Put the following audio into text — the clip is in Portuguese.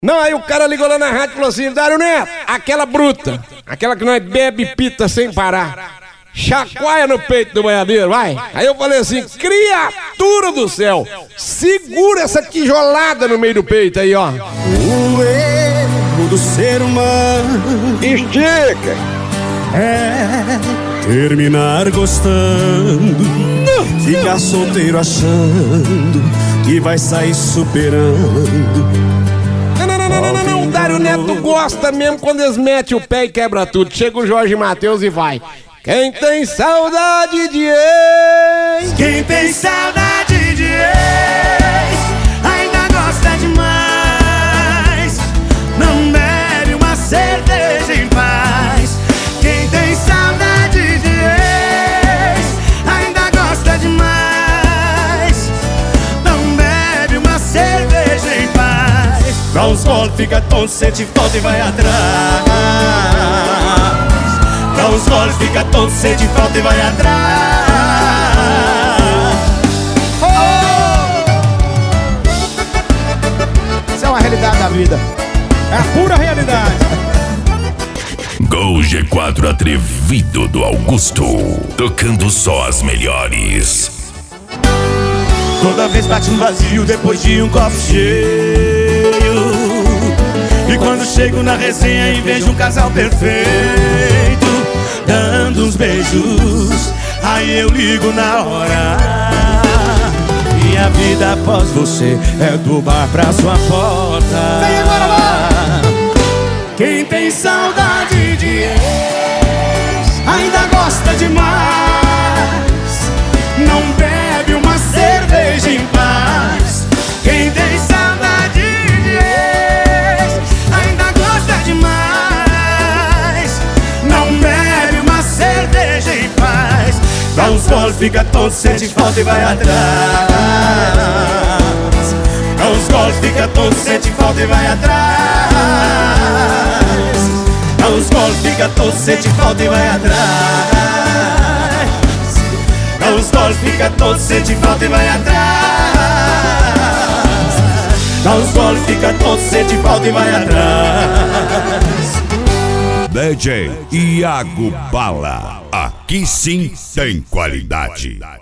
Não, aí o cara ligou lá na rádio e falou assim: Dário Neto, aquela bruta, aquela que nós bebe pita sem parar, chacoalha no peito do boiadeiro, vai. Aí eu falei assim: criatura do céu, segura essa tijolada no meio do peito aí, ó. O erro do ser humano Estica. é terminar gostando, ficar solteiro achando que vai sair superando. Não, o Dário Neto gosta mesmo quando eles metem o pé e quebra tudo. Chega o Jorge Mateus e vai. Quem tem saudade de ex, Quem tem saudade de ex ainda gosta demais, não bebe uma cerveja em paz. Quem tem saudade de ex ainda gosta demais, não bebe uma cerveja em paz. Dá uns golpes, fica tonto, sente falta e vai atrás. Dá uns golpes, fica tonto, sente falta e vai atrás. Isso é uma realidade da vida. É a pura realidade. Gol G4 atrevido do Augusto, tocando só as melhores. Toda vez bate um vazio depois de um copo cheio. E quando chego na resenha e vejo um casal perfeito dando uns beijos, aí eu ligo na hora. E a vida após você é do bar pra sua porta. Vem agora, vai! Quem tem saudade de ex ainda gosta demais, não bebe uma cerveja em paz. Quem tem saudade de ex ainda gosta demais, não bebe uma cerveja em paz. Dá uns goles, fica tonto, sente falta e vai atrás. Dá uns goles, fica tonto, sente falta e vai atrás. Dá uns goles, fica tonto, sente falta e vai atrás. Dá uns goles, fica tonto, sente falta e vai atrás. Dá uns goles, fica tonto, sente falta e vai atrás. DJ Iago Bala, aqui sim tem qualidade.